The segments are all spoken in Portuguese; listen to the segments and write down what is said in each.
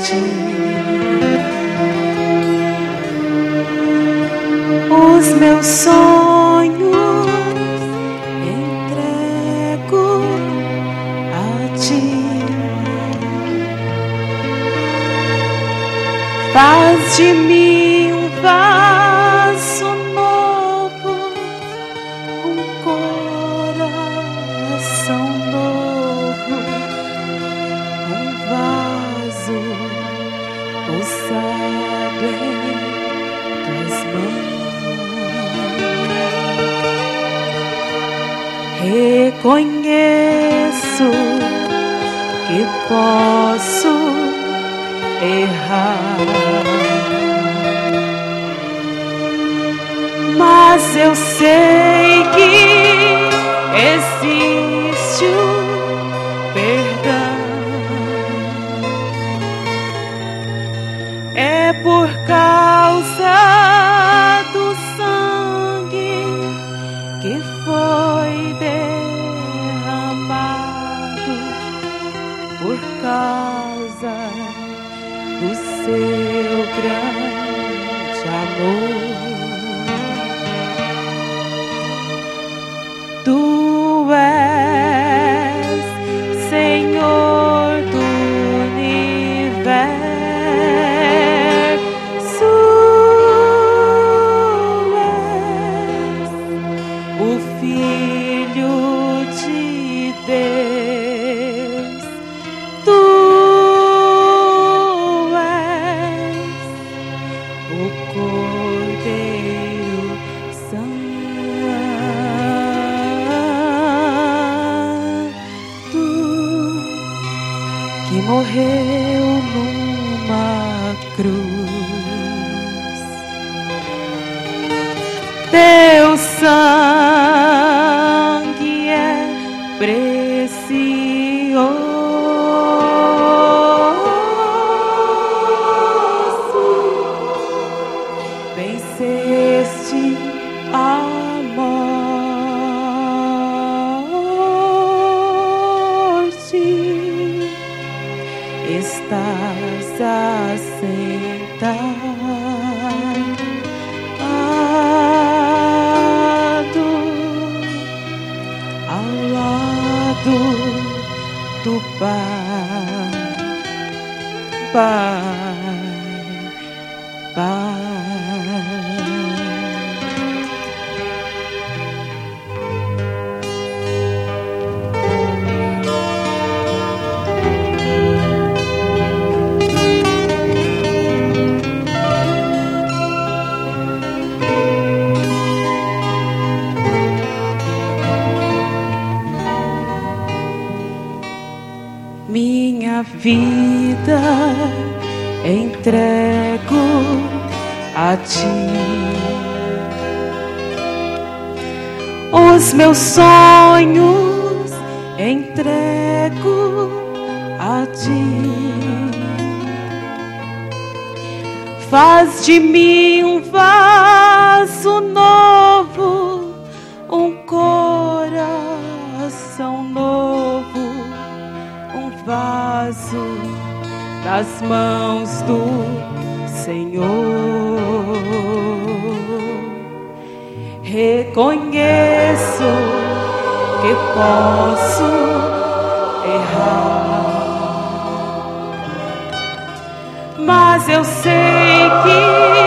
ti. Os meus sonhos entrego a ti. Faz de mim um vaso novo, um coração novo, um vaso usado em tuas mãos. Reconheço que posso errar, mas eu sei que existe o perdão. É por causa do sangue que foi derramado, por causa do seu grande amor. Tu és Senhor do universo, és o Filho de Deus. Tu o Cordeiro Santo que morreu numa cruz. Teu sangue é precioso. Venceste a morte, estás assentado ao lado do Pai. Minha vida entrego a ti. Os meus sonhos entrego a ti. Faz de mim um vaso novo, um coração novo, um vaso nas mãos do Senhor. Reconheço que posso errar, mas eu sei que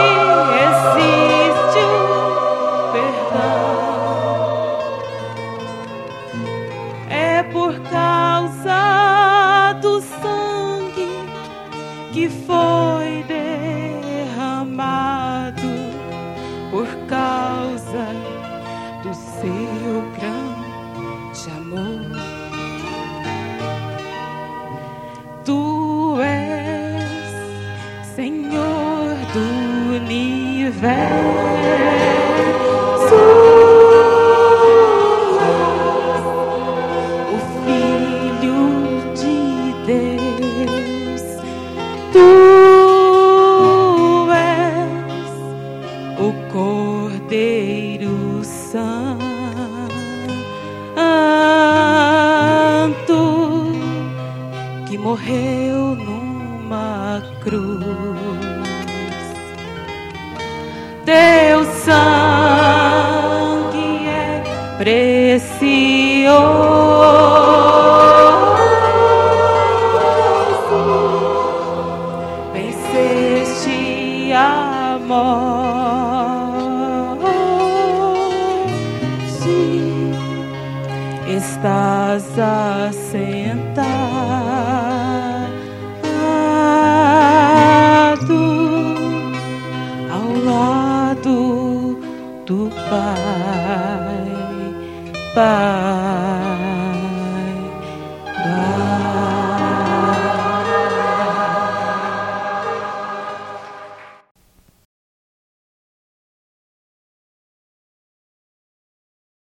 existe o perdão. É por causa do sangue que foi derramado, por causa do seu grande amor. Tu és Senhor do universo, o Filho de Deus. Tu és o Cordeiro Santo que morreu numa última cruz. Teu sangue é precioso.